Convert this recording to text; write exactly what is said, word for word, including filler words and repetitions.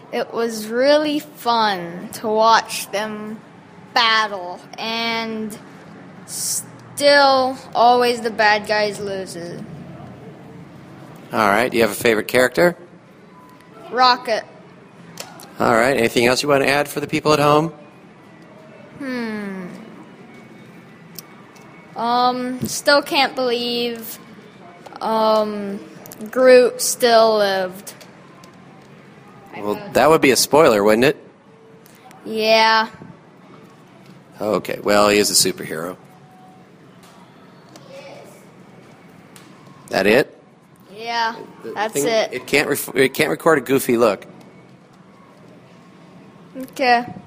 It was really fun to watch them battle, and still, always the bad guys loses. All right. Do you have a favorite character? Rocket. All right. Anything else you want to add for the people at home? Hmm. Um, still can't believe um, Groot still lived. Well, that would be a spoiler, wouldn't it? Yeah. Okay. Well, he is a superhero. That it? Yeah, The that's thing- it. It can't. Ref- it can't record a goofy look. Okay.